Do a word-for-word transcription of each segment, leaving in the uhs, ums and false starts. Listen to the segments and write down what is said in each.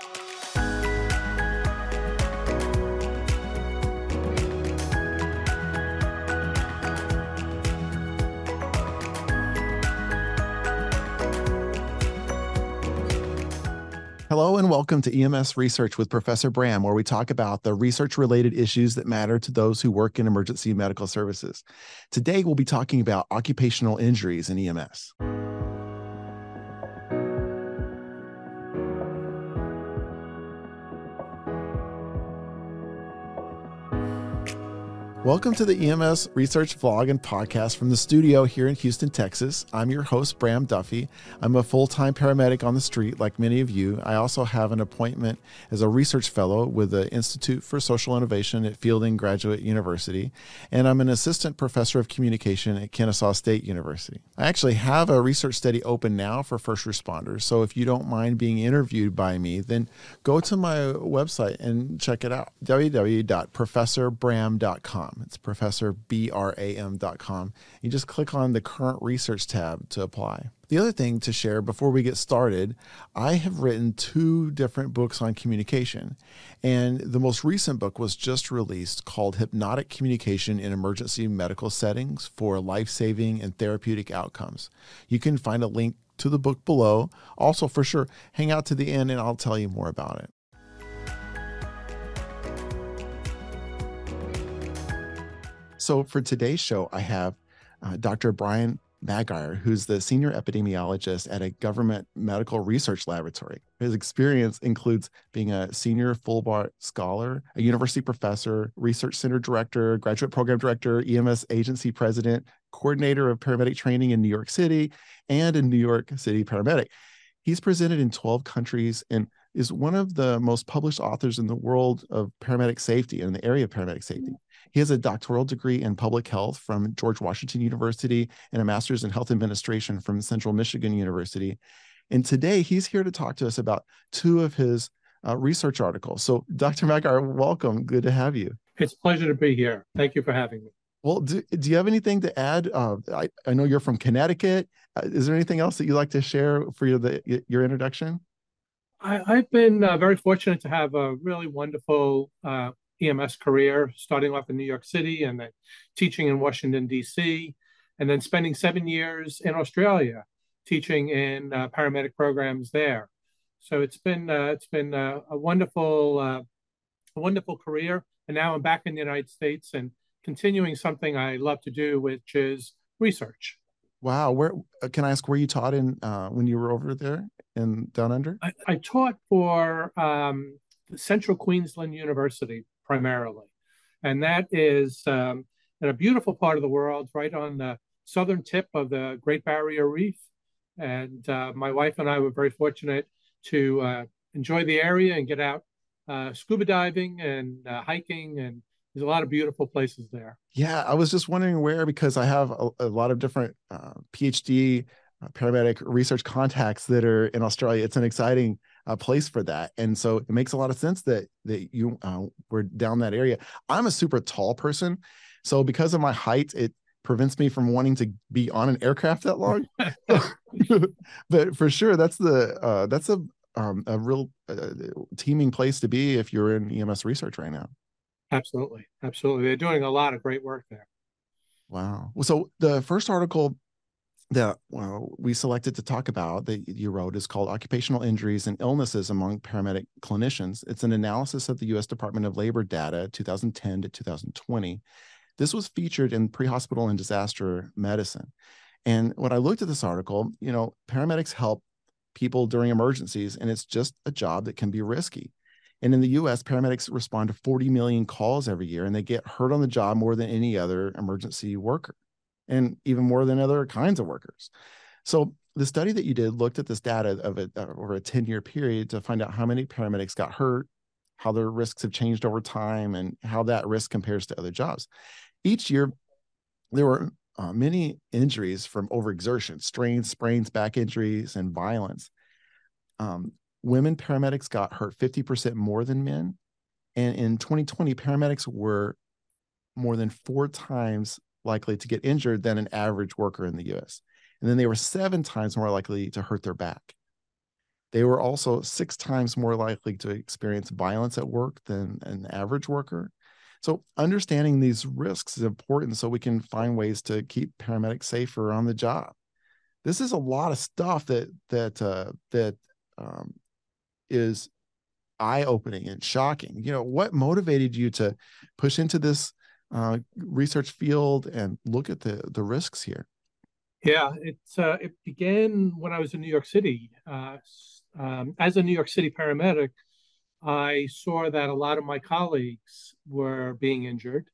Hello and welcome to E M S Research with Professor Bram, where we talk about the research-related issues that matter to those who work in emergency medical services. Today, we'll be talking about occupational injuries in E M S. Welcome to the E M S Research Vlog and Podcast from the studio here in Houston, Texas. I'm your host, Bram Duffy. I'm a full-time paramedic on the street, like many of you. I also have an appointment as a research fellow with the Institute for Social Innovation at Fielding Graduate University, and I'm an assistant professor of communication at Kennesaw State University. I actually have a research study open now for first responders, so if you don't mind being interviewed by me, then go to my website and check it out, w w w dot professor bram dot com. It's professor bram dot com. You just click on the current research tab to apply. The other thing to share before we get started, I have written two different books on communication. And the most recent book was just released called Hypnotic Communication in Emergency Medical Settings for Life-Saving and Therapeutic Outcomes. You can find a link to the book below. Also, for sure, hang out to the end and I'll tell you more about it. So for today's show, I have uh, Doctor Brian Magire, who's the senior epidemiologist at a government medical research laboratory. His experience includes being a senior Fulbright scholar, a university professor, research center director, graduate program director, E M S agency president, coordinator of paramedic training in New York City, and a New York City paramedic. He's presented in twelve countries and is one of the most published authors in the world of paramedic safety and in the area of paramedic safety. He has a doctoral degree in public health from George Washington University and a master's in health administration from Central Michigan University. And today he's here to talk to us about two of his uh, research articles. So Doctor Magire, welcome. Good to have you. It's a pleasure to be here. Thank you for having me. Well, do, do you have anything to add? Uh, I, I know you're from Connecticut. Uh, is there anything else that you'd like to share for your, the, your introduction? I, I've been uh, very fortunate to have a really wonderful uh, E M S career, starting off in New York City and then teaching in Washington, D C, and then spending seven years in Australia teaching in uh, paramedic programs there. So it's been uh, it's been uh, a wonderful uh, a wonderful career, and now I'm back in the United States and continuing something I love to do, which is research. Wow, where can I ask where you taught in uh, when you were over there in Down Under? I, I taught for um, Central Queensland University primarily, and that is um, in a beautiful part of the world, right on the southern tip of the Great Barrier Reef. And uh, my wife and I were very fortunate to uh, enjoy the area and get out uh, scuba diving and uh, hiking, and there's a lot of beautiful places there. Yeah, I was just wondering where, because I have a, a lot of different uh, PhD uh, paramedic research contacts that are in Australia. It's an exciting uh, place for that. And so it makes a lot of sense that, that you uh, were down that area. I'm a super tall person. So because of my height, it prevents me from wanting to be on an aircraft that long. But for sure, that's the uh, that's a, um, a real uh, teeming place to be if you're in E M S research right now. Absolutely. Absolutely. They're doing a lot of great work there. Wow. So the first article that well, we selected to talk about that you wrote is called Occupational Injuries and Illnesses Among Paramedic Clinicians. It's an analysis of the U S Department of Labor data, two thousand ten to two thousand twenty. This was featured in Pre-Hospital and Disaster Medicine. And when I looked at this article, you know, paramedics help people during emergencies, and it's just a job that can be risky. And in the U S, paramedics respond to forty million calls every year, and they get hurt on the job more than any other emergency worker, and even more than other kinds of workers. So the study that you did looked at this data of it uh, over a ten-year period to find out how many paramedics got hurt, how their risks have changed over time, and how that risk compares to other jobs. Each year, there were uh, many injuries from overexertion, strains, sprains, back injuries, and violence. Um, women paramedics got hurt fifty percent more than men. And in twenty twenty, paramedics were more than four times likely to get injured than an average worker in the U S. And then they were seven times more likely to hurt their back. They were also six times more likely to experience violence at work than an average worker. So understanding these risks is important so we can find ways to keep paramedics safer on the job. This is a lot of stuff that that uh, that um, is eye-opening and shocking. You know, what motivated you to push into this uh, research field and look at the the risks here? Yeah, it's uh, it began when I was in New York City. Uh, um, as a New York City paramedic, I saw that a lot of my colleagues were being injured,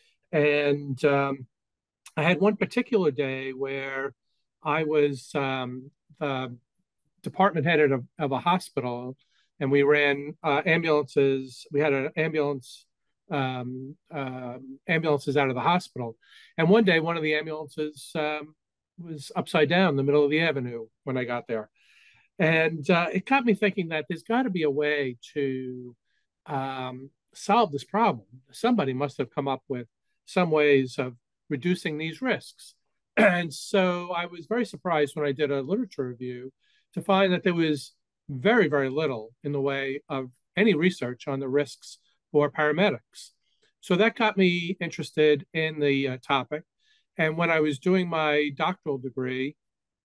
and um, I had one particular day where I was um, the department head of, of a hospital, and we ran uh, ambulances. We had an ambulance um, uh, ambulances out of the hospital, and one day one of the ambulances um, was upside down in the middle of the avenue when I got there, and uh, it got me thinking that there's got to be a way to um, solve this problem. Somebody must have come up with some ways of reducing these risks. And so I was very surprised when I did a literature review to find that there was very, very little in the way of any research on the risks for paramedics. So that got me interested in the uh, topic. And when I was doing my doctoral degree,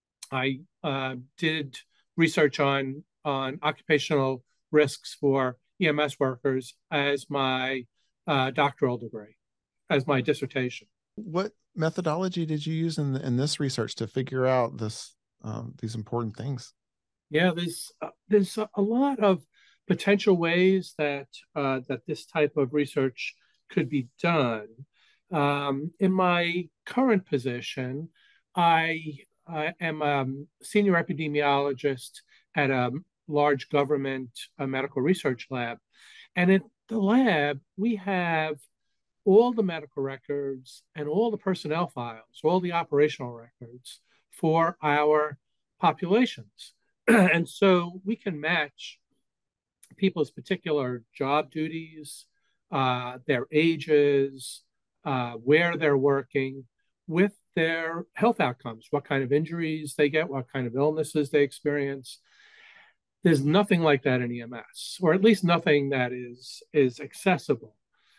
I uh, did research on on occupational risks for E M S workers as my uh, doctoral degree, as my dissertation. What methodology did you use in in this research to figure out this um, these important things? Yeah, there's uh, there's a lot of potential ways that uh, that this type of research could be done. Um, in my current position, I, I am a senior epidemiologist at a large government uh, medical research lab, and in the lab we have all the medical records and all the personnel files, all the operational records for our populations. And so we can match people's particular job duties, uh, their ages, uh, where they're working, with their health outcomes, what kind of injuries they get, what kind of illnesses they experience. There's nothing like that in E M S, or at least nothing that is is accessible.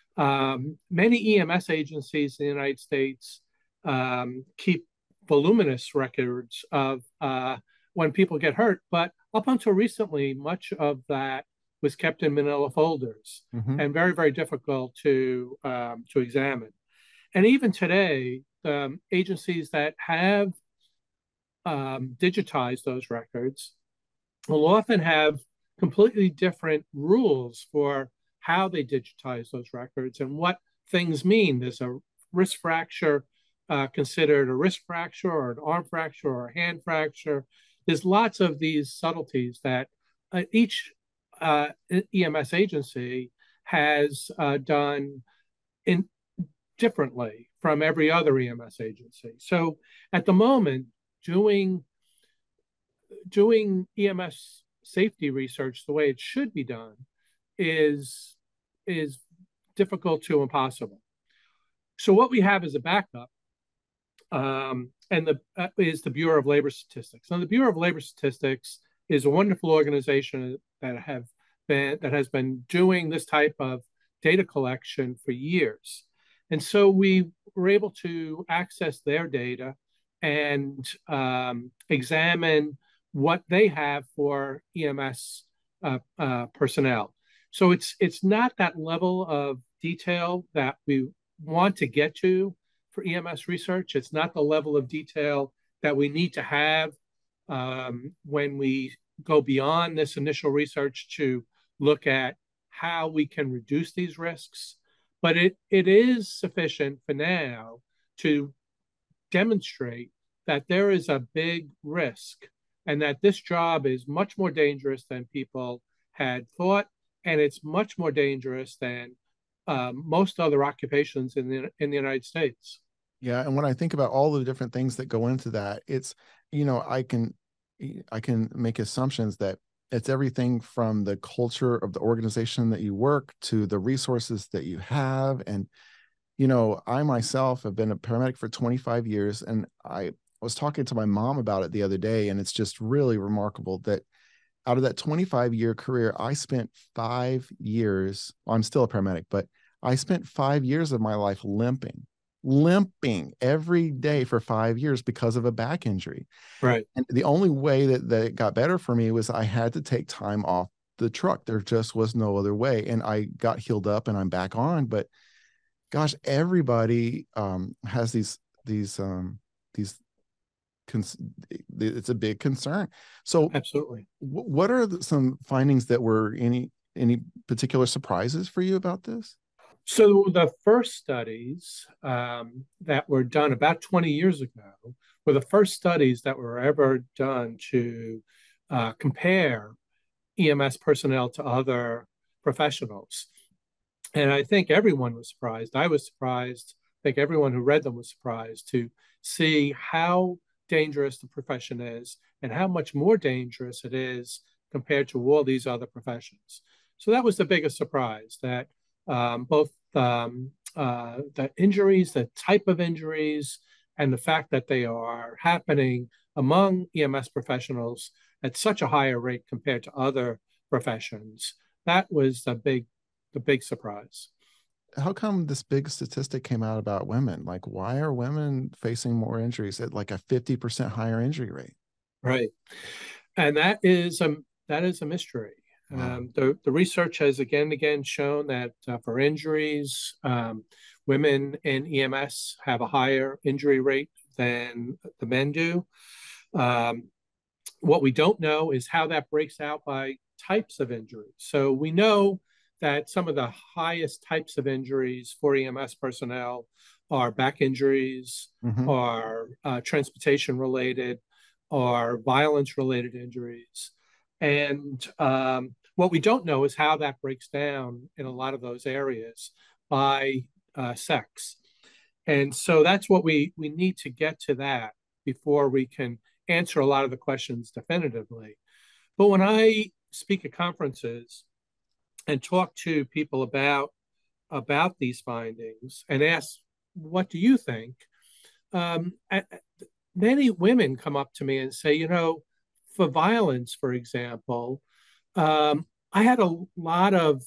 Um, many E M S agencies in the United States um, keep voluminous records of uh, when people get hurt, but up until recently, much of that was kept in manila folders Mm-hmm. and very, very difficult to um, to examine. And even today, um, agencies that have um, digitized those records will often have completely different rules for how they digitize those records and what things mean. There's a wrist fracture uh, considered a wrist fracture or an arm fracture or a hand fracture. There's lots of these subtleties that uh, each uh, E M S agency has uh, done in differently from every other E M S agency. So at the moment, doing doing E M S safety research the way it should be done is is difficult to impossible. So what we have as a backup, um, and the uh, is the Bureau of Labor Statistics. Now, the Bureau of Labor Statistics is a wonderful organization that have been that has been doing this type of data collection for years, and so we were able to access their data and um, examine what they have for E M S uh, uh, personnel. So it's it's not that level of detail that we want to get to for E M S research. It's not the level of detail that we need to have um, when we go beyond this initial research to look at how we can reduce these risks. But it, it is sufficient for now to demonstrate that there is a big risk and that this job is much more dangerous than people had thought, and it's much more dangerous than uh, most other occupations in the in the United States. Yeah, and when I think about all the different things that go into that, it's, you know, I can I can make assumptions that it's everything from the culture of the organization that you work to the resources that you have. And, you know, I myself have been a paramedic for twenty-five years, and I was talking to my mom about it the other day, and it's just really remarkable that out of that twenty-five year career, I spent five years, well, I'm still a paramedic, but I spent five years of my life limping, limping every day for five years because of a back injury. Right. And the only way that, that it got better for me was I had to take time off the truck. There just was no other way. And I got healed up and I'm back on. But gosh, everybody um, has these, these, um, these, it's a big concern. So absolutely. What are the, some findings that were any, any particular surprises for you about this? So the first studies um, that were done about twenty years ago were the first studies that were ever done to uh, compare E M S personnel to other professionals. And I think everyone was surprised. I was surprised. I think everyone who read them was surprised to see how dangerous the profession is and how much more dangerous it is compared to all these other professions. So that was the biggest surprise, that um, both um, uh, the injuries, the type of injuries, and the fact that they are happening among E M S professionals at such a higher rate compared to other professions. That was the big, the big surprise. How come this big statistic came out about women? Like, why are women facing more injuries at like a fifty percent higher injury rate? Right. And that is a, that is a mystery. Wow. Um, the, the research has again and again shown that uh, for injuries, um, women in E M S have a higher injury rate than the men do. Um, what we don't know is how that breaks out by types of injuries. So we know that some of the highest types of injuries for E M S personnel are back injuries, mm-hmm. are uh, transportation related, are violence related injuries. And um, what we don't know is how that breaks down in a lot of those areas by uh, sex. And so that's what we, we need to get to that before we can answer a lot of the questions definitively. But when I speak at conferences and talk to people about, about these findings and ask, what do you think? Um, many women come up to me and say, you know, for violence, for example, um, I had a lot of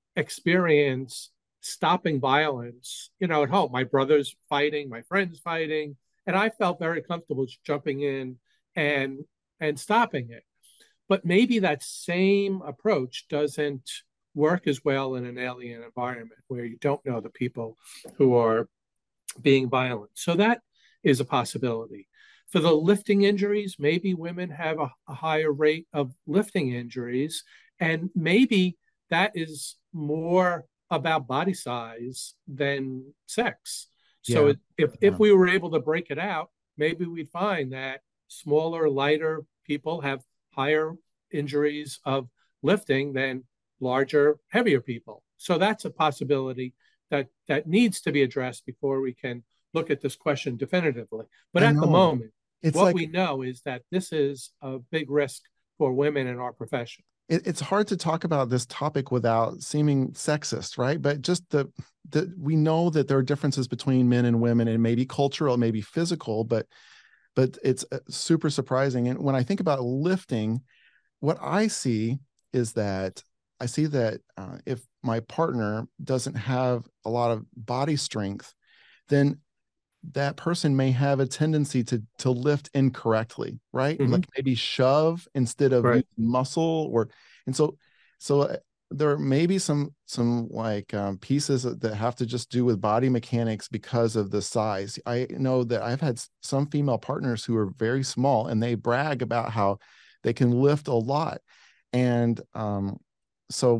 experience stopping violence, you know, at home. My brother's fighting, my friend's fighting, and I felt very comfortable jumping in and and stopping it. But maybe that same approach doesn't work as well in an alien environment where you don't know the people who are being violent. So that is a possibility. For the lifting injuries, maybe women have a, a higher rate of lifting injuries, and maybe that is more about body size than sex. So yeah. if, if yeah. we were able to break it out, maybe we'd find that smaller, lighter people have higher injuries of lifting than larger, heavier people. So that's a possibility that, that needs to be addressed before we can look at this question definitively. But I at know. the moment, it's what like, we know is that this is a big risk for women in our profession. It, it's hard to talk about this topic without seeming sexist, right? But just the, the we know that there are differences between men and women, and maybe cultural, maybe physical, but but it's super surprising. And when I think about lifting, what I see is that I see that uh, if my partner doesn't have a lot of body strength, then that person may have a tendency to to lift incorrectly, right? Mm-hmm. Like maybe shove instead of right. muscle, or and so so there may be some some like um, pieces that have to just do with body mechanics because of the size. I know that I've had some female partners who are very small, and they brag about how they can lift a lot, and um, so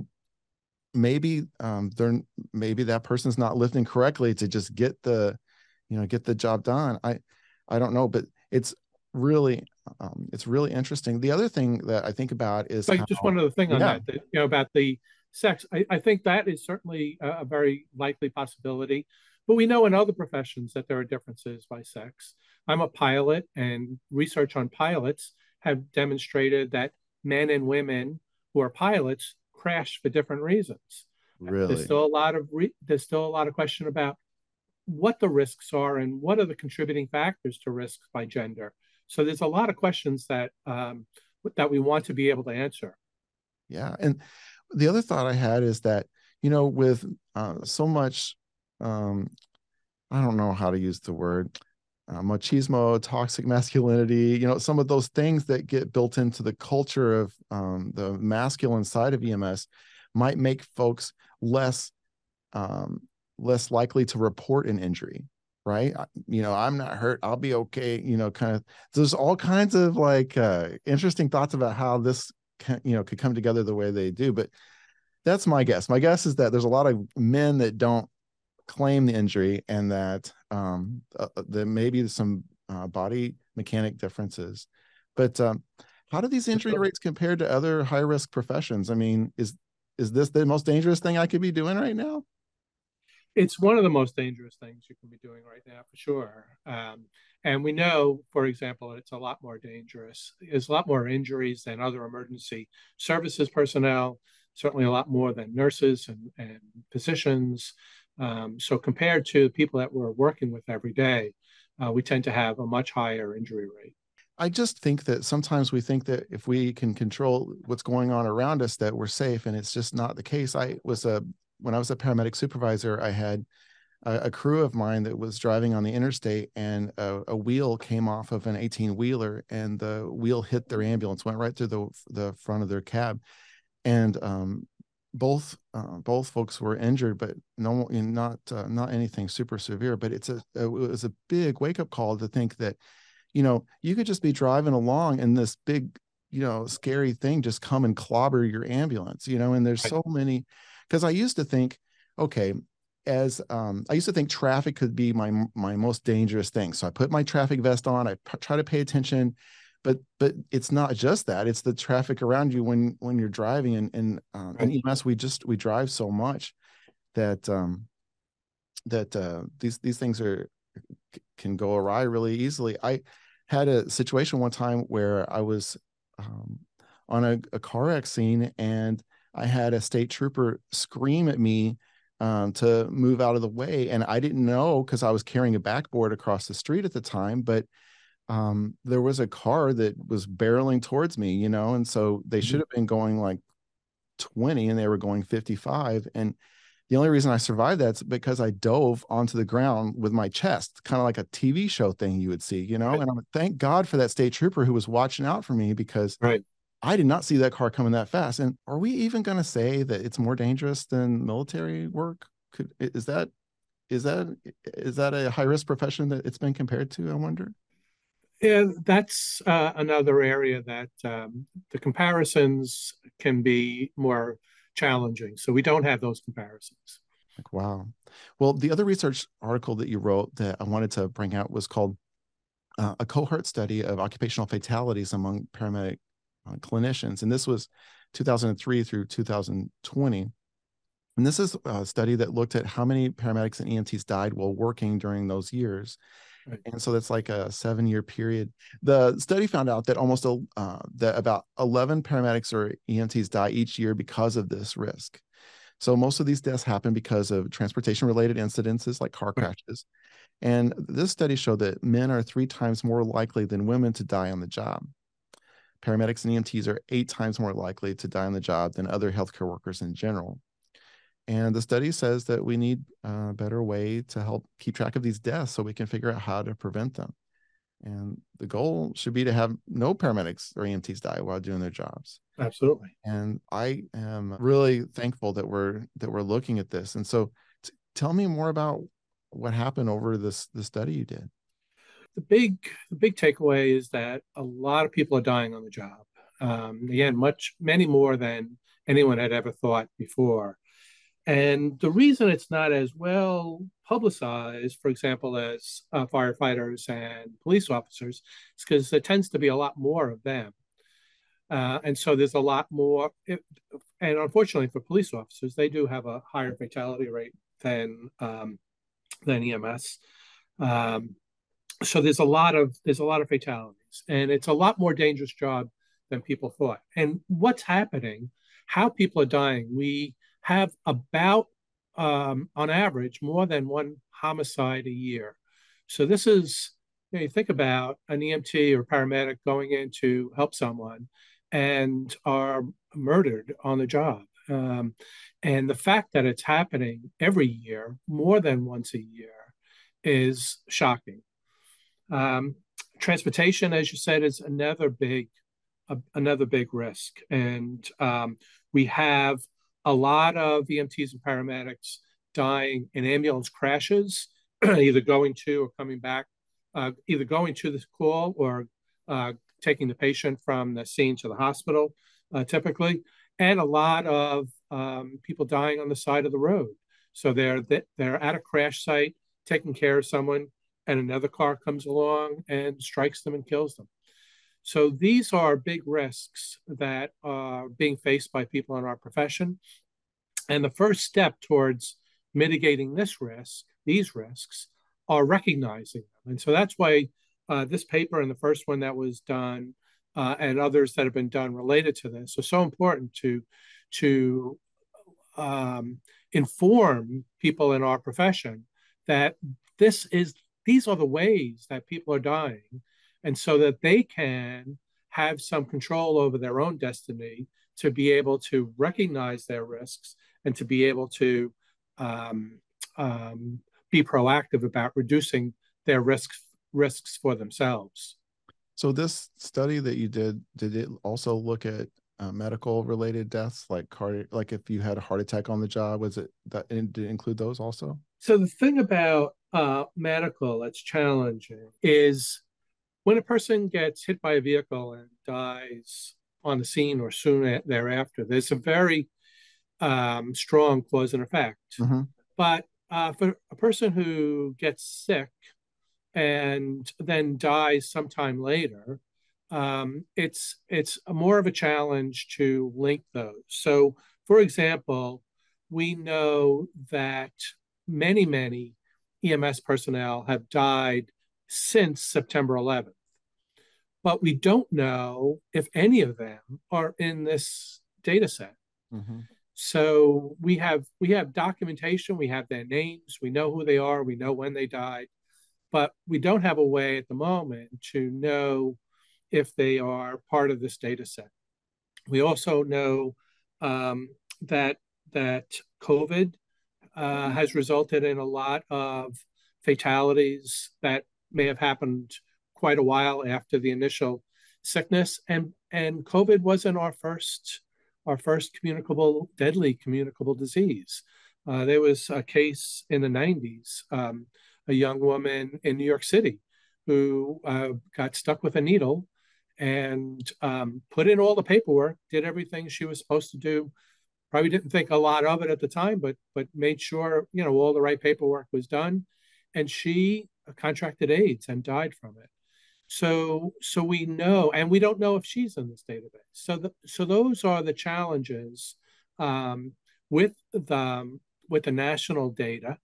maybe um, they're maybe that person's not lifting correctly to just get the you know, get the job done. I, I don't know, but it's really, um, it's really interesting. The other thing that I think about is like how, just one other thing on yeah. that, that, you know, about the sex. I, I think that is certainly a, a very likely possibility, but we know in other professions that there are differences by sex. I'm a pilot, and research on pilots have demonstrated that men and women who are pilots crash for different reasons. Really? There's still a lot of, re- there's still a lot of question about what the risks are and what are the contributing factors to risks by gender. So there's a lot of questions that um, that we want to be able to answer. Yeah. And the other thought I had is that, you know, with uh, so much, um, I don't know how to use the word, uh, machismo, toxic masculinity, you know, some of those things that get built into the culture of um, the masculine side of E M S might make folks less um, less likely to report an injury, right? You know, I'm not hurt, I'll be okay. You know, kind of. There's all kinds of like uh, interesting thoughts about how this can, you know, could come together the way they do. But that's my guess. My guess is that there's a lot of men that don't claim the injury, and that um, uh, there may be some uh, body mechanic differences. But um, how do these injury rates compare to other high risk professions? I mean, is is this the most dangerous thing I could be doing right now? It's one of the most dangerous things you can be doing right now, for sure. Um, and we know, for example, it's a lot more dangerous. There's a lot more injuries than other emergency services personnel, certainly a lot more than nurses and, and physicians. Um, so compared to people that we're working with every day, uh, we tend to have a much higher injury rate. I just think that sometimes we think that if we can control what's going on around us, that we're safe, and it's just not the case. I was a when I was a paramedic supervisor, I had a, a crew of mine that was driving on the interstate, and a, a wheel came off of an eighteen wheeler, and the wheel hit their ambulance, went right through the the front of their cab, and um, both uh, both folks were injured, but no, not uh, not anything super severe. But it's a it was a big wake up call to think that, you know, you could just be driving along and this big, you know, scary thing just come and clobber your ambulance, you know, and there's so many, because I used to think, okay, as um, I used to think traffic could be my my most dangerous thing. So I put my traffic vest on, I p- try to pay attention, but but it's not just that, it's the traffic around you when when you're driving. And, and um, in E M S, we just, we drive so much that um, that uh, these, these things are, can go awry really easily. I had a situation one time where I was um, on a, a car wreck scene, and I had a state trooper scream at me um, to move out of the way. And I didn't know, because I was carrying a backboard across the street at the time, but um, there was a car that was barreling towards me, you know, and so they should have been going like twenty, and they were going fifty-five. And the only reason I survived that's because I dove onto the ground with my chest, kind of like a T V show thing you would see, you know. Right. And I'm thank God for that state trooper who was watching out for me, because right. I did not see that car coming that fast. And are we even going to say that it's more dangerous than military work? Could is that is that is that a high risk profession that it's been compared to? I wonder. Yeah, that's uh, another area that um, the comparisons can be more challenging. So we don't have those comparisons. Like, wow. Well, the other research article that you wrote that I wanted to bring out was called uh, A Cohort Study of Occupational Fatalities Among Paramedic uh, Clinicians. And this was two thousand three through two thousand twenty. And this is a study that looked at how many paramedics and E M Ts died while working during those years. Right. And so that's like a seven year period. The study found out that almost uh, that about eleven paramedics or E M Ts die each year because of this risk. So most of these deaths happen because of transportation related incidences like car crashes. And this study showed that men are three times more likely than women to die on the job. Paramedics and E M Ts are eight times more likely to die on the job than other healthcare workers in general. And the study says that we need a better way to help keep track of these deaths so we can figure out how to prevent them. And the goal should be to have no paramedics or E M Ts die while doing their jobs. Absolutely. And I am really thankful that we're that we're looking at this. And so t- tell me more about what happened over this the study you did. The big the big takeaway is that a lot of people are dying on the job. Um, again, much many more than anyone had ever thought before. And the reason it's not as well publicized, for example, as uh, firefighters and police officers, is because there tends to be a lot more of them. Uh, and so there's a lot more. It, and unfortunately for police officers, they do have a higher fatality rate than um, than E M S. Um, so there's a lot of there's a lot of fatalities, and it's a lot more dangerous job than people thought. And what's happening, how people are dying, we have about, um, on average, more than one homicide a year. So this is, you know, you think about an E M T or paramedic going in to help someone, and are murdered on the job. Um, and the fact that it's happening every year, more than once a year, is shocking. Um, Transportation, as you said, is another big a, another big risk, and um, we have a lot of E M Ts and paramedics dying in ambulance crashes, either going to or coming back, uh, either going to the call or uh, taking the patient from the scene to the hospital, uh, typically, and a lot of um, people dying on the side of the road. So they're they're at a crash site taking care of someone, and another car comes along and strikes them and kills them. So these are big risks that are being faced by people in our profession. And the first step towards mitigating this risk, these risks, are recognizing them. And so that's why uh, this paper and the first one that was done uh, and others that have been done related to this are so important to, to um, inform people in our profession that this is these are the ways that people are dying, and so that they can have some control over their own destiny to be able to recognize their risks and to be able to um, um, be proactive about reducing their risks risks for themselves. So this study that you did, did it also look at uh, medical related deaths, like cardi- like if you had a heart attack on the job, was it that did it include those also? So the thing about uh, medical that's challenging is when a person gets hit by a vehicle and dies on the scene or soon thereafter, there's a very um, strong cause and effect. Mm-hmm. But uh, for a person who gets sick and then dies sometime later, um, it's it's a more of a challenge to link those. So, for example, we know that many many E M S personnel have died since September eleventh, but we don't know if any of them are in this data set. Mm-hmm. So we have we have documentation, we have their names, we know who they are, we know when they died, but we don't have a way at the moment to know if they are part of this data set. We also know um, that that COVID uh, has resulted in a lot of fatalities that may have happened quite a while after the initial sickness, and and COVID wasn't our first our first communicable, deadly communicable disease. Uh, there was a case in the nineties, um, a young woman in New York City who uh, got stuck with a needle and um, put in all the paperwork, did everything she was supposed to do. Probably didn't think a lot of it at the time, but but made sure you know all the right paperwork was done, and she contracted AIDS and died from it. So so we know, and we don't know if she's in this database. So the, so those are the challenges um, with the with the national data,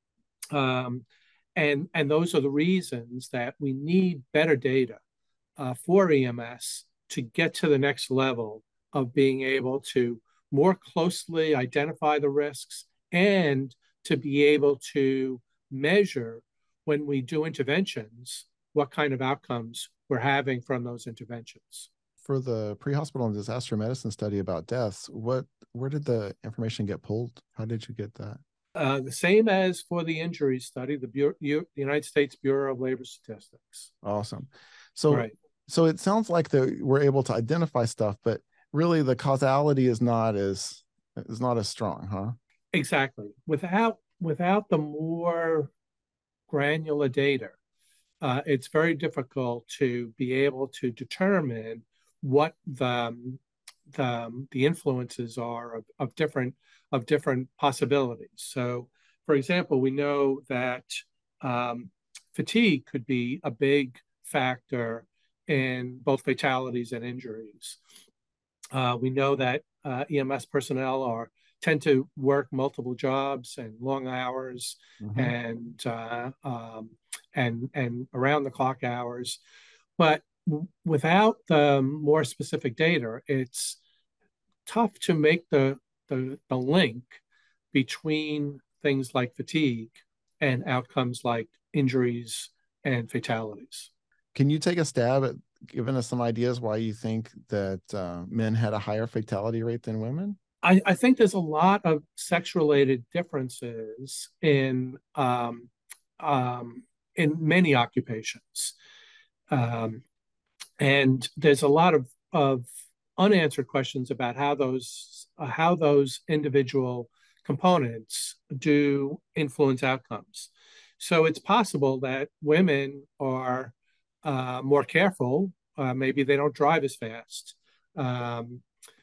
um, and and those are the reasons that we need better data uh, for E M S to get to the next level of being able to more closely identify the risks and to be able to measure when we do interventions what kind of outcomes we're having from those interventions. For the pre-hospital and disaster medicine study about deaths, what where did the information get pulled? How did you get that? Uh, the same as for the injury study, the, Bureau, the United States Bureau of Labor Statistics. Awesome. So right. so it sounds like that we're able to identify stuff, but really the causality is not as is not as strong, huh? Exactly. Without without the more granular data, uh, it's very difficult to be able to determine what the the, the influences are of, of different of different possibilities. So, for example, we know that um, fatigue could be a big factor in both fatalities and injuries. Uh, we know that uh, E M S personnel are tend to work multiple jobs and long hours mm-hmm. and uh, um, and and around the clock hours, but w- without the more specific data, it's tough to make the, the the link between things like fatigue and outcomes like injuries and fatalities. Can you take a stab at given us some ideas why you think that uh, men had a higher fatality rate than women? I, I think there's a lot of sex-related differences in um, um, in many occupations, um, and there's a lot of of unanswered questions about how those uh, how those individual components do influence outcomes. So it's possible that women are uh, more careful. Uh, maybe they don't drive as fast. Um,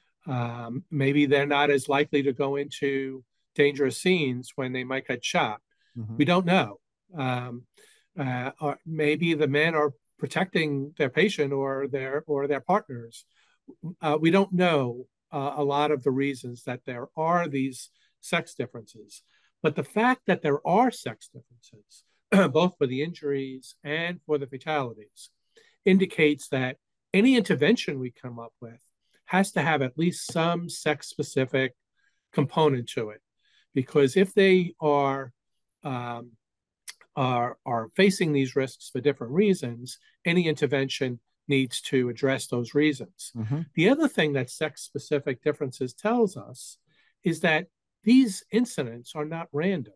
um, maybe they're not as likely to go into dangerous scenes when they might get shot. Mm-hmm. We don't know. Um, uh, or maybe the men are protecting their patient or their or their partners. Uh, we don't know uh, a lot of the reasons that there are these sex differences. But the fact that there are sex differences, both for the injuries and for the fatalities, indicates that any intervention we come up with has to have at least some sex specific component to it. Because if they are, um, are, are facing these risks for different reasons, any intervention needs to address those reasons. Mm-hmm. The other thing that sex specific differences tells us is that these incidents are not random.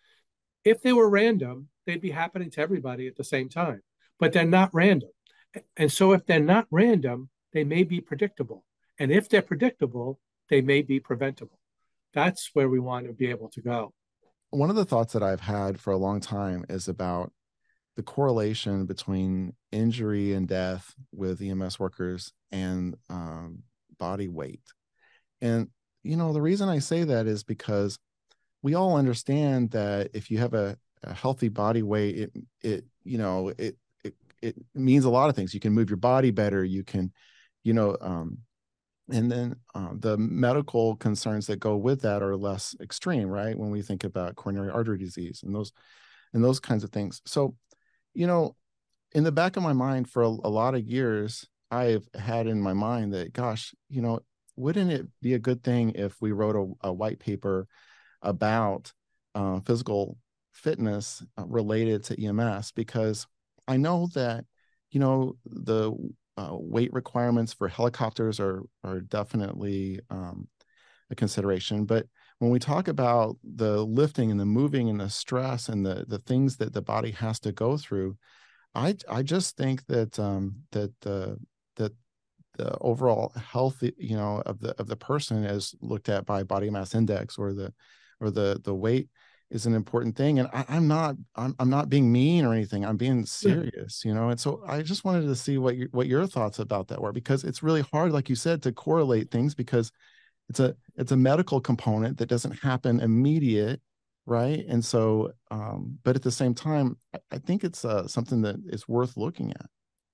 If they were random, they'd be happening to everybody at the same time, but they're not random. And so if they're not random, they may be predictable. And if they're predictable, they may be preventable. That's where we want to be able to go. One of the thoughts that I've had for a long time is about the correlation between injury and death with E M S workers and um, body weight. And, you know, the reason I say that is because we all understand that if you have a, a healthy body weight, it, it, you know, it, it, it means a lot of things. You can move your body better. You can, you know, um, and then uh, the medical concerns that go with that are less extreme, right? When we think about coronary artery disease and those, and those kinds of things. So, you know, in the back of my mind for a, a lot of years, I've had in my mind that, gosh, you know, wouldn't it be a good thing if we wrote a, a white paper about uh, physical fitness uh, related to E M S? Because I know that, you know, the uh, weight requirements for helicopters are are definitely um, a consideration, but when we talk about the lifting and the moving and the stress and the the things that the body has to go through, I I just think that um, that the that the overall health, you know, of the of the person as looked at by body mass index or the or the the weight is an important thing. And I, I'm not I'm I'm not being mean or anything. I'm being serious, you know. And so I just wanted to see what you, what your thoughts about that were, because it's really hard, like you said, to correlate things because it's a it's a medical component that doesn't happen immediate, right? And so, um, but at the same time, I, I think it's uh, something that is worth looking at.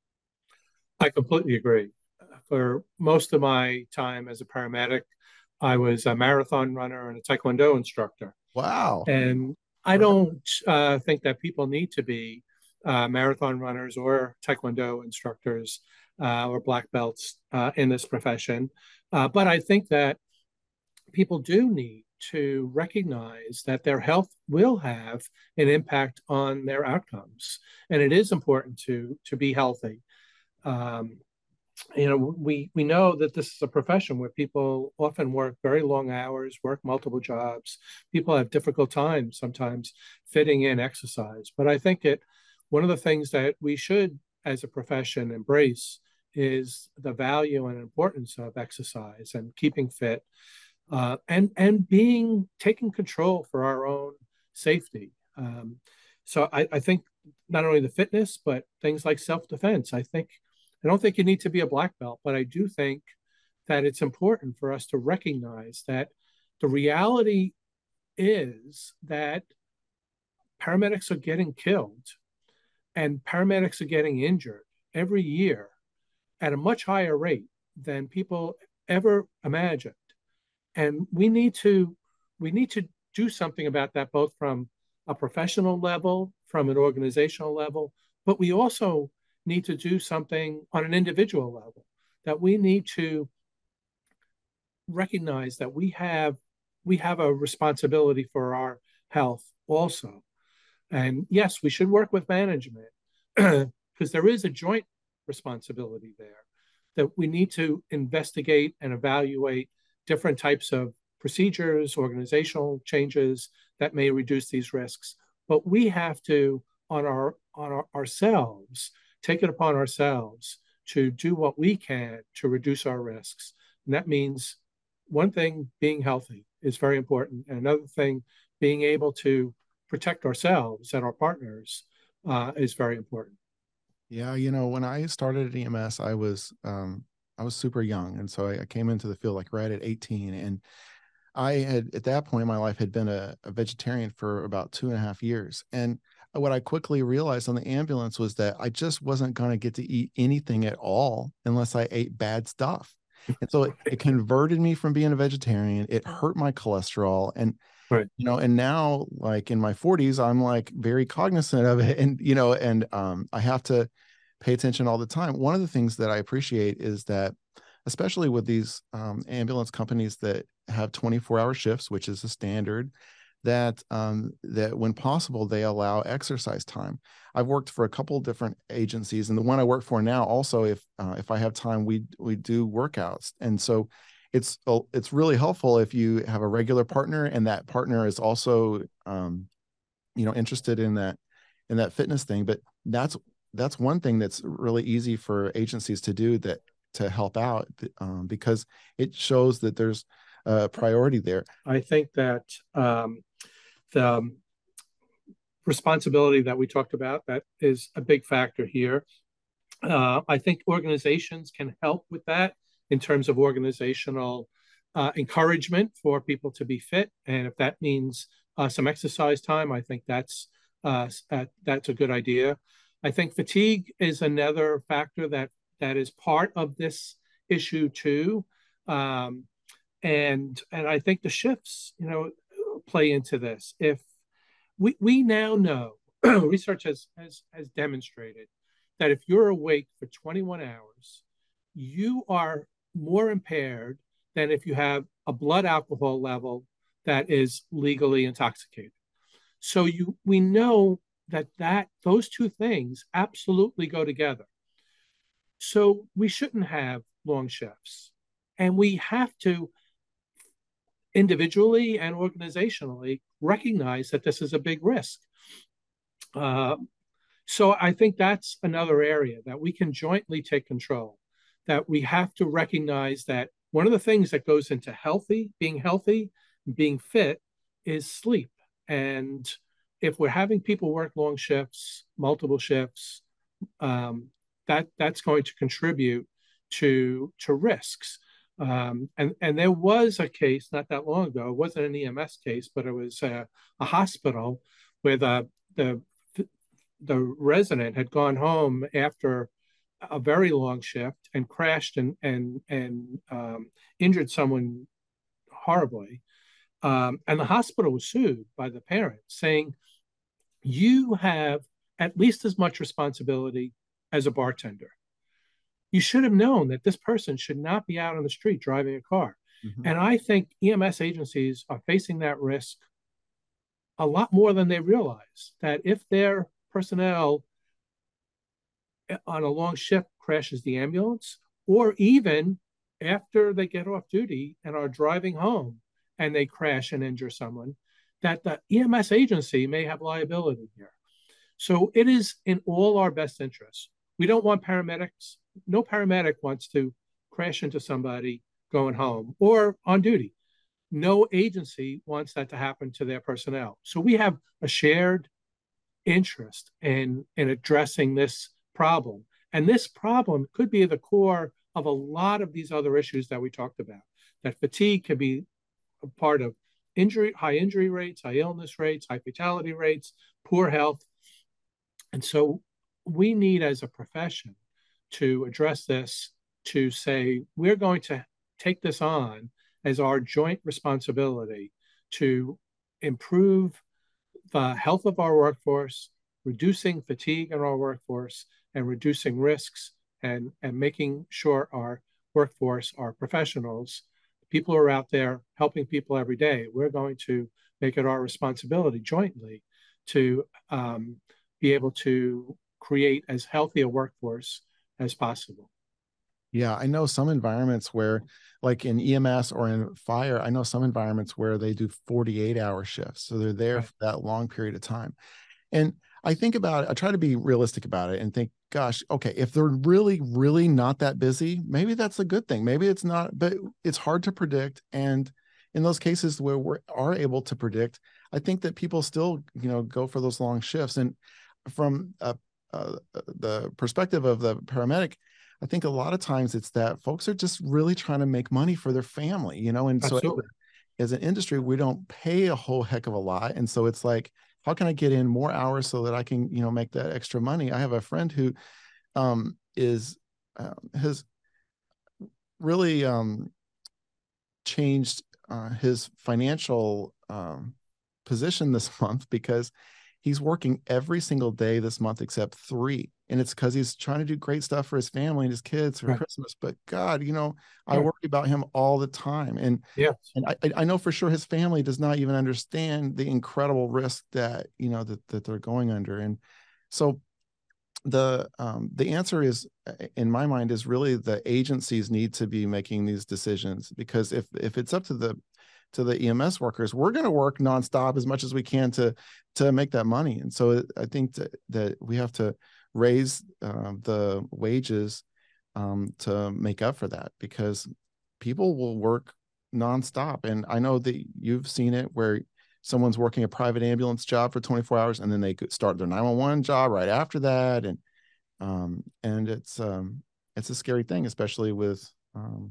I completely agree. For most of my time as a paramedic, I was a marathon runner and a Taekwondo instructor. Wow. And I don't uh, think that people need to be uh, marathon runners or Taekwondo instructors uh, or black belts uh, in this profession. Uh, but I think that people do need to recognize that their health will have an impact on their outcomes. And it is important to, to be healthy. Um, you know, we we know that this is a profession where people often work very long hours, work multiple jobs. People have difficult times sometimes fitting in exercise. But I think it one of the things that we should, as a profession, embrace is the value and importance of exercise and keeping fit, uh, and and being taking control for our own safety. Um, so I, I think not only the fitness, but things like self-defense. I think I don't think you need to be a black belt, but I do think that it's important for us to recognize that the reality is that paramedics are getting killed and paramedics are getting injured every year at a much higher rate than people ever imagined. And we need to we need to do something about that, both from a professional level, from an organizational level, but we also need to do something on an individual level, that we need to recognize that we have we have a responsibility for our health also. And yes, we should work with management because there is a joint responsibility there, that we need to investigate and evaluate different types of procedures, organizational changes that may reduce these risks. But we have to, on our on our, ourselves, take it upon ourselves to do what we can to reduce our risks. And that means one thing, being healthy is very important. And another thing, being able to protect ourselves and our partners uh, is very important. Yeah, you know, when I started at E M S, I was um, I was super young, and so I, I came into the field like right at eighteen, and I had at that point in my life had been a, a vegetarian for about two and a half years, and what I quickly realized on the ambulance was that I just wasn't going to get to eat anything at all unless I ate bad stuff. And so it, it converted me from being a vegetarian. It hurt my cholesterol, and Right. you know, and now like in my forties, I'm like very cognizant of it, and you know, and um, I have to pay attention all the time. One of the things that I appreciate is that, especially with these um, ambulance companies that have twenty-four hour shifts, which is a standard, that um, that when possible they allow exercise time. I've worked for a couple of different agencies, and the one I work for now also, if uh, if I have time, we we do workouts, and so it's it's really helpful if you have a regular partner and that partner is also um, you know interested in that in that fitness thing. But that's that's one thing that's really easy for agencies to do, that to help out um, because it shows that there's a priority there. I think that um, the um, responsibility that we talked about, that is a big factor here. Uh, I think organizations can help with that in terms of organizational uh, encouragement for people to be fit. And if that means uh, some exercise time, I think that's uh, uh, that's a good idea. I think fatigue is another factor that that is part of this issue too. Um, and and I think the shifts, you know, play into this. If we we now know, research has has has demonstrated that if you're awake for twenty-one hours, you are more impaired than if you have a blood alcohol level that is legally intoxicated. So you we know that that those two things absolutely go together. So we shouldn't have long shifts, and we have to individually and organizationally recognize that this is a big risk. Uh, so I think that's another area that we can jointly take control, that we have to recognize that one of the things that goes into healthy, being healthy, being fit is sleep. And if we're having people work long shifts, multiple shifts, um, that that's going to contribute to to risks. Um, and and there was a case not that long ago. It wasn't an E M S case, but it was a, a hospital where the the the resident had gone home after a very long shift and crashed and and and um, injured someone horribly. Um, and the hospital was sued by the parents, saying, "You have at least as much responsibility as a bartender. You should have known that this person should not be out on the street driving a car." Mm-hmm. And I think E M S agencies are facing that risk a lot more than they realize, that if their personnel on a long shift crashes the ambulance, or even after they get off duty and are driving home and they crash and injure someone, that the E M S agency may have liability here. So it is in all our best interests. We don't want paramedics. No paramedic wants to crash into somebody going home or on duty. No agency wants that to happen to their personnel. So we have a shared interest in, in addressing this problem. And this problem could be the core of a lot of these other issues that we talked about. That fatigue can be a part of injury, high injury rates, high illness rates, high fatality rates, poor health. And so we need, as a profession, to address this, to say we're going to take this on as our joint responsibility to improve the health of our workforce, reducing fatigue in our workforce, and reducing risks, and, and making sure our workforce, our professionals, people who are out there helping people every day, we're going to make it our responsibility jointly to um, be able to create as healthy a workforce as possible. Yeah, I know some environments where, like in E M S or in fire, I know some environments where they do forty-eight hour shifts. So they're there Right. for that long period of time. And I think about it, I try to be realistic about it and think, gosh, okay, if they're really, really not that busy, maybe that's a good thing. Maybe it's not, but it's hard to predict. And in those cases where we are able to predict, I think that people still, you know, go for those long shifts. And from uh, uh, the perspective of the paramedic, I think a lot of times it's that folks are just really trying to make money for their family, you know, and so as, Absolutely. as an industry, we don't pay a whole heck of a lot. And so it's like, how can I get in more hours so that I can, you know, make that extra money? I have a friend who um, is, uh, has really um, changed uh, his financial um, position this month because he's working every single day this month except three. And it's because he's trying to do great stuff for his family and his kids for Right. Christmas. But God, you know, I Sure. worry about him all the time. And Yes. and I, I know for sure his family does not even understand the incredible risk that, you know, that, that they're going under. And so the um, the answer is, in my mind, is really the agencies need to be making these decisions, because if if it's up to the to the E M S workers, we're going to work nonstop as much as we can to to make that money. And so I think that, that we have to raise uh, the wages um, to make up for that, because people will work nonstop. And I know that you've seen it where someone's working a private ambulance job for twenty-four hours and then they could start their nine one one job right after that. And um, and it's um, it's a scary thing, especially with um,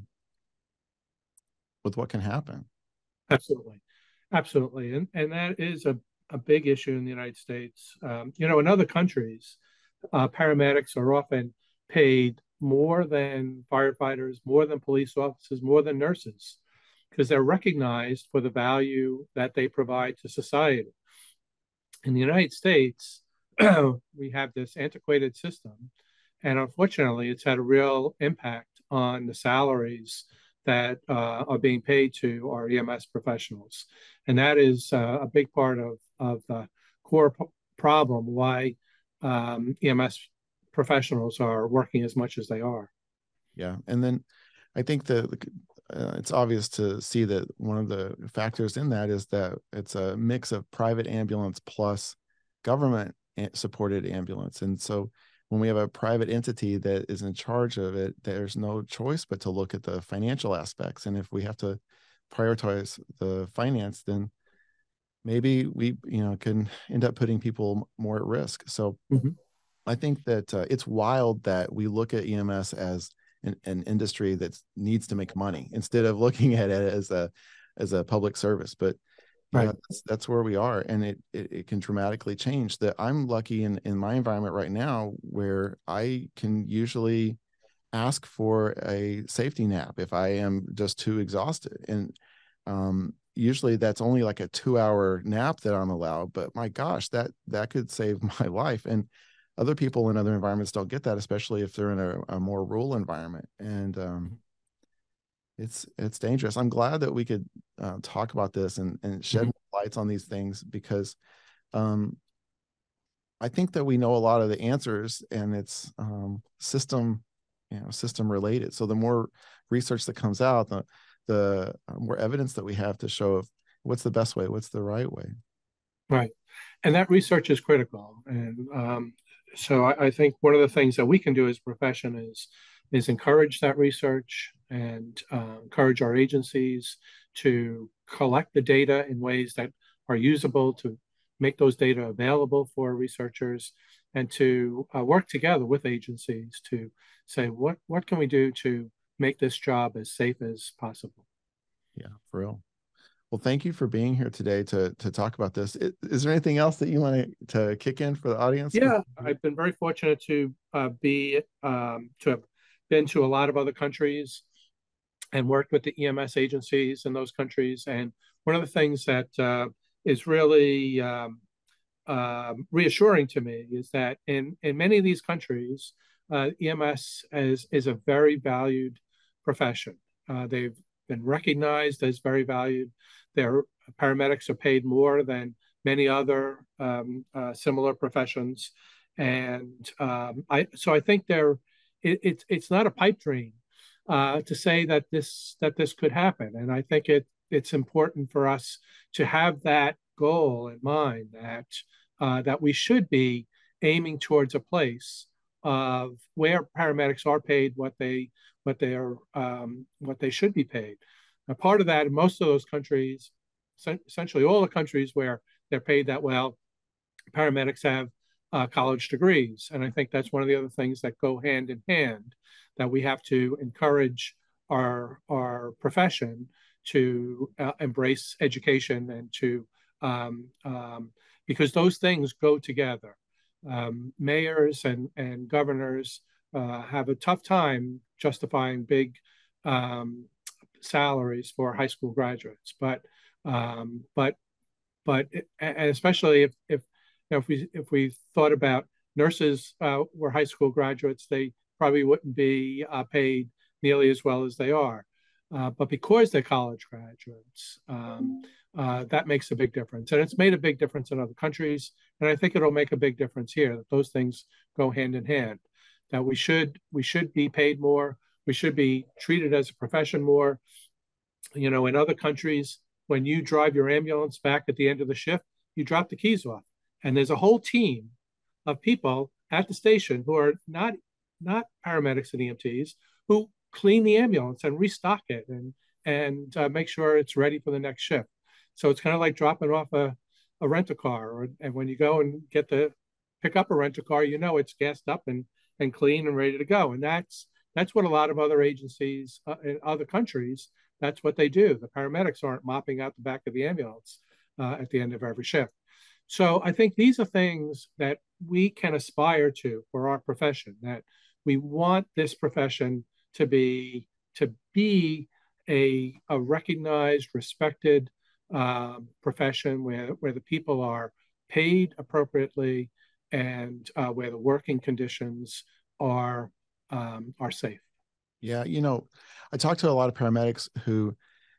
with what can happen. Absolutely. Absolutely. And and that is a, a big issue in the United States. Um, you know, in other countries, uh, paramedics are often paid more than firefighters, more than police officers, more than nurses, because they're recognized for the value that they provide to society. In the United States, we have this antiquated system, and unfortunately, it's had a real impact on the salaries that uh, are being paid to our E M S professionals, and that is uh, a big part of of the core p- problem why um, E M S professionals are working as much as they are. Yeah, and then I think that uh, it's obvious to see that one of the factors in that is that it's a mix of private ambulance plus government supported ambulance. And so when we have a private entity that is in charge of it, there's no choice but to look at the financial aspects. And if we have to prioritize the finance, then maybe we, you know, can end up putting people more at risk. So Mhm. I think that uh, it's wild that we look at E M S as an, an industry that needs to make money instead of looking at it as a as a public service. But yeah, Right. that's, that's where we are, and it, it it can dramatically change. That I'm lucky in in my environment right now where I can usually ask for a safety nap if I am just too exhausted, and um, usually that's only like a two hour nap that I'm allowed. But my gosh, that that could save my life. And other people in other environments don't get that, especially if they're in a, a more rural environment. And um, it's it's dangerous. I'm glad that we could uh, talk about this and and shed Mhm. lights on these things, because um, I think that we know a lot of the answers, and it's um, system, you know, system related. So the more research that comes out, the the uh, more evidence that we have to show of what's the best way, what's the right way. Right. And that research is critical. And um, so I, I think one of the things that we can do as a profession is is encourage that research and uh, encourage our agencies to collect the data in ways that are usable, to make those data available for researchers, and to uh, work together with agencies to say what what can we do to make this job as safe as possible. Yeah, for real. Well, thank you for being here today to to talk about this. Is, is there anything else that you want to, to kick in for the audience Yeah, before? I've been very fortunate to uh, be um, to have been to a lot of other countries and worked with the E M S agencies in those countries. And one of the things that uh, is really um, um, reassuring to me is that in in many of these countries, uh, E M S is is a very valued profession. Uh, they've been recognized as very valued. Their paramedics are paid more than many other um, uh, similar professions, and um, I so I think there it, it's it's not a pipe dream uh, to say that this that this could happen. And I think it it's important for us to have that goal in mind, that uh, that we should be aiming towards a place of where paramedics are paid what they what they are um, what they should be paid. Now, part of that in most of those countries, essentially all the countries where they're paid that well, paramedics have uh, college degrees. And I think that's one of the other things that go hand in hand, that we have to encourage our, our profession to uh, embrace education and to, um, um, because those things go together. Um, mayors and, and governors uh, have a tough time justifying big um, salaries for high school graduates, but um, but but and especially if if you know, if we if we thought about nurses uh, were high school graduates, they probably wouldn't be uh, paid nearly as well as they are. Uh, but because they're college graduates, um, uh, that makes a big difference, and it's made a big difference in other countries. And I think it'll make a big difference here. That those things go hand in hand. That we should we should be paid more. We should be treated as a profession more. You know, in other countries, when you drive your ambulance back at the end of the shift, you drop the keys off, and there's a whole team of people at the station who are not not paramedics and E M Ts who clean the ambulance and restock it and and uh, make sure it's ready for the next shift. So it's kind of like dropping off a, a rent-a-car, or, and when you go and get the pick up a rent-a-car, you know it's gassed up and and clean and ready to go. And that's that's what a lot of other agencies uh, in other countries, that's what they do. The paramedics aren't mopping out the back of the ambulance uh, at the end of every shift. So I think these are things that we can aspire to for our profession, that we want this profession to be to be a, a recognized, respected um, profession where, where the people are paid appropriately and uh, where the working conditions are um, are safe. Yeah, you know, I talked to a lot of paramedics who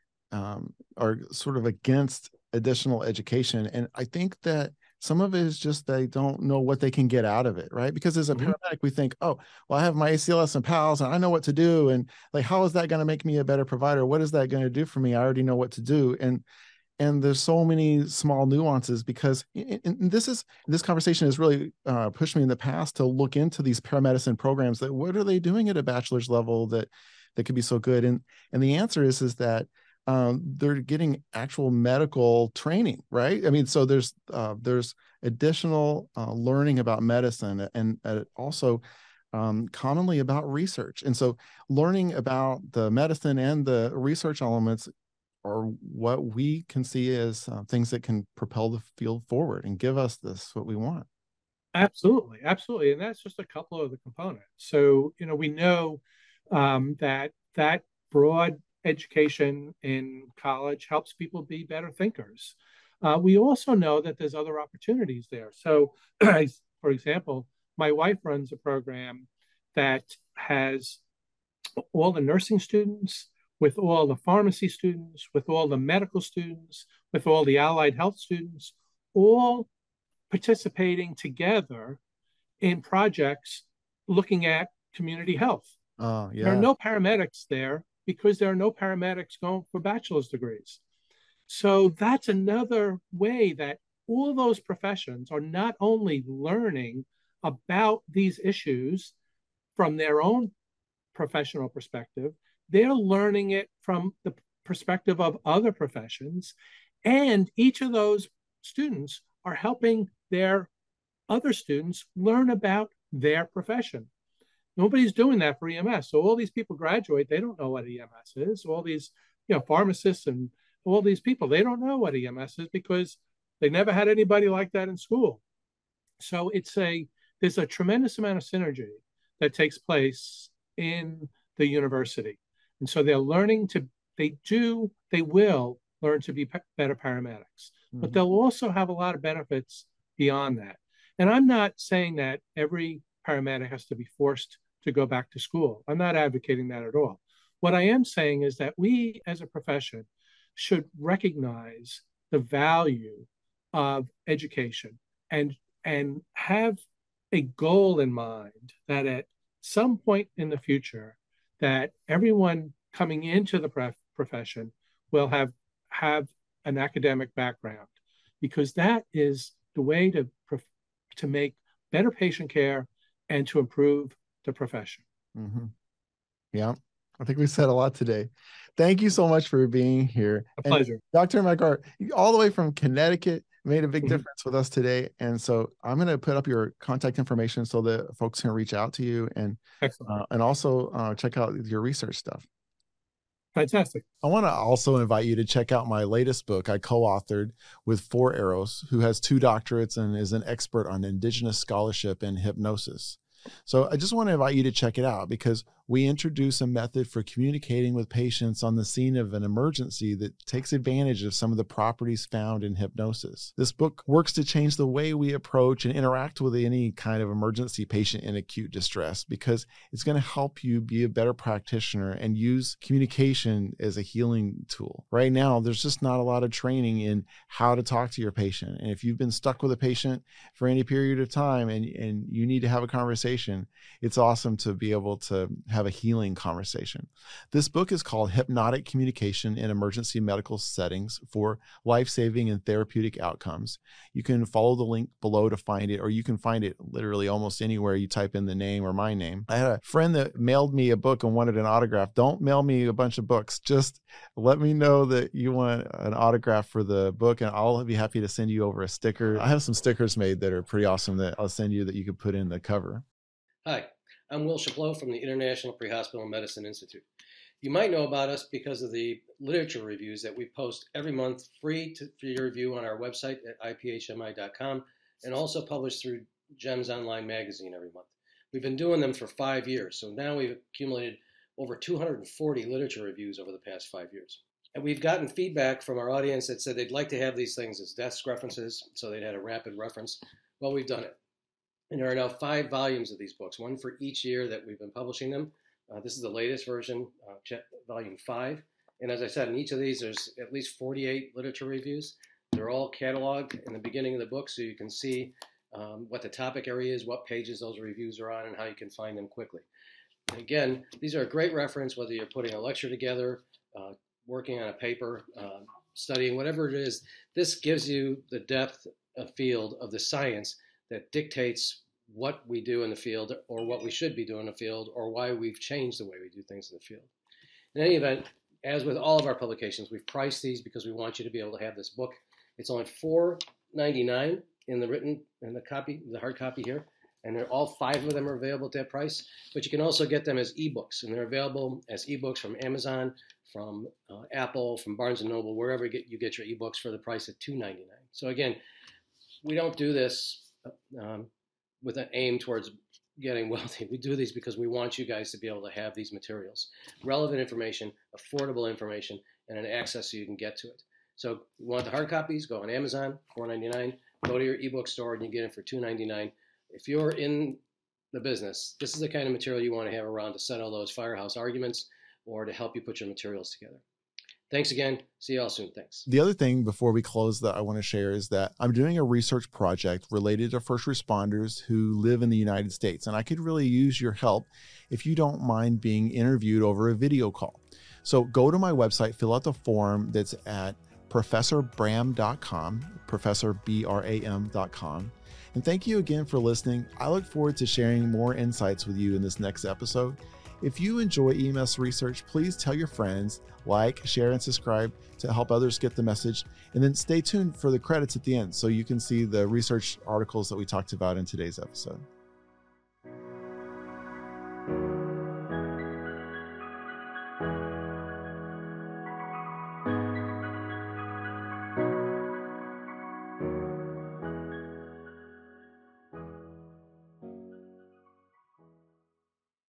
um, are sort of against additional education, and I think that some of it is just they don't know what they can get out of it, right? Because as a mm-hmm. paramedic, we think, oh, well, I have my A C L S and PALS, and I know what to do, and like, how is that going to make me a better provider? What is that going to do for me? I already know what to do, and and there's so many small nuances, because and this is this conversation has really uh, pushed me in the past to look into these paramedicine programs. That what are they doing at a bachelor's level that that could be so good? And and the answer is is that um, they're getting actual medical training, right? I mean, so there's uh, there's additional uh, learning about medicine, and uh, also um, commonly about research. And so learning about the medicine and the research elements are what we can see as uh, things that can propel the field forward and give us this what we want. Absolutely, absolutely, and that's just a couple of the components. So you know, we know um, that that broad education in college helps people be better thinkers. Uh, we also know that there's other opportunities there. So, for example, my wife runs a program that has all the nursing students, with all the pharmacy students, with all the medical students, with all the allied health students, all participating together in projects looking at community health. Oh, yeah. There are no paramedics there because there are no paramedics going for bachelor's degrees. So that's another way that all those professions are not only learning about these issues from their own professional perspective, they're learning it from the perspective of other professions. And each of those students are helping their other students learn about their profession. Nobody's doing that for E M S. So all these people graduate, they don't know what E M S is. All these, you know, pharmacists and all these people, they don't know what E M S is because they never had anybody like that in school. So it's a, there's a tremendous amount of synergy that takes place in the university. And so they're learning to, they do, they will learn to be better paramedics, mm-hmm. but they'll also have a lot of benefits beyond that. And I'm not saying that every paramedic has to be forced to go back to school. I'm not advocating that at all. What I am saying is that we as a profession should recognize the value of education and, and have a goal in mind that at some point in the future that everyone coming into the prof- profession will have have an academic background, because that is the way to to make better patient care and to improve the profession. Mm-hmm. Yeah, I think we said a lot today. Thank you so much for being here. A pleasure. And Doctor McGart, all the way from Connecticut, made a big Mm-hmm. difference with us today. And so I'm going to put up your contact information so that folks can reach out to you and, uh, and also uh, check out your research stuff. Fantastic. I want to also invite you to check out my latest book I co-authored with Four Arrows, who has two doctorates and is an expert on indigenous scholarship and hypnosis. So I just want to invite you to check it out, because we introduce a method for communicating with patients on the scene of an emergency that takes advantage of some of the properties found in hypnosis. This book works to change the way we approach and interact with any kind of emergency patient in acute distress, because it's going to help you be a better practitioner and use communication as a healing tool. Right now, there's just not a lot of training in how to talk to your patient. And if you've been stuck with a patient for any period of time and, and you need to have a conversation, it's awesome to be able to have a healing conversation. This book is called Hypnotic Communication in Emergency Medical Settings for Life-Saving and Therapeutic Outcomes. You can follow the link below to find it, or you can find it literally almost anywhere you type in the name or my name. I had a friend that mailed me a book and wanted an autograph. Don't mail me a bunch of books. Just let me know that you want an autograph for the book, and I'll be happy to send you over a sticker. I have some stickers made that are pretty awesome that I'll send you that you could put in the cover. Hi, I'm Will Chapleau from the International Pre-Hospital Medicine Institute. You might know about us because of the literature reviews that we post every month, free to, for your review on our website at I P H M I dot com, and also published through GEMS Online magazine every month. We've been doing them for five years, so now we've accumulated over two hundred forty literature reviews over the past five years. And we've gotten feedback from our audience that said they'd like to have these things as desk references, so they'd had a rapid reference. Well, we've done it. And there are now five volumes of these books, one for each year that we've been publishing them. Uh, this is the latest version, uh, volume five. And as I said, in each of these, there's at least forty-eight literature reviews. They're all cataloged in the beginning of the book, so you can see um, what the topic area is, what pages those reviews are on, and how you can find them quickly. And again, these are a great reference, whether you're putting a lecture together, uh, working on a paper, uh, studying, whatever it is. This gives you the depth of field of the science that dictates what we do in the field, or what we should be doing in the field, or why we've changed the way we do things in the field. In any event, as with all of our publications, we've priced these because we want you to be able to have this book. It's only four ninety-nine in the written, in the copy, the hard copy here, and they're, all five of them are available at that price. But you can also get them as ebooks, and they're available as ebooks from Amazon, from uh, Apple, from Barnes and Noble, wherever you get, you get your ebooks for the price of two ninety-nine. So again, we don't do this Um, with an aim towards getting wealthy. We do these because we want you guys to be able to have these materials. Relevant information, affordable information, and an access so you can get to it. So you want the hard copies, go on Amazon, four ninety-nine. Go to your ebook store and you get it for two ninety-nine. If you're in the business, this is the kind of material you want to have around to settle those firehouse arguments or to help you put your materials together. Thanks again. See you all soon. Thanks. The other thing before we close that I want to share is that I'm doing a research project related to first responders who live in the United States. And I could really use your help if you don't mind being interviewed over a video call. So go to my website, fill out the form that's at professor bram dot com, professor B R A M dot com. And thank you again for listening. I look forward to sharing more insights with you in this next episode. If you enjoy E M S research, please tell your friends, like, share, and subscribe to help others get the message. And then stay tuned for the credits at the end so you can see the research articles that we talked about in today's episode.